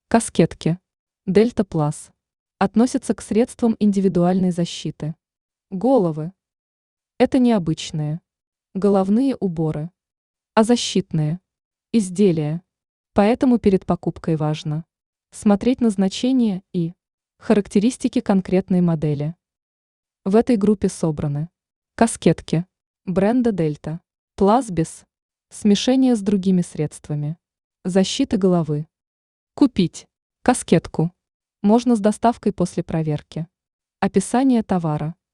Каскетки Дельта Плас относятся к средствам индивидуальной защиты. Головы – это необычные головные уборы, а защитные изделия. Поэтому перед покупкой важно смотреть назначение и характеристики конкретной модели. В этой группе собраны каскетки бренда Дельта Плас без смешения с другими средствами защиты головы. Купить каскетку можно с доставкой после проверки. Описание товара.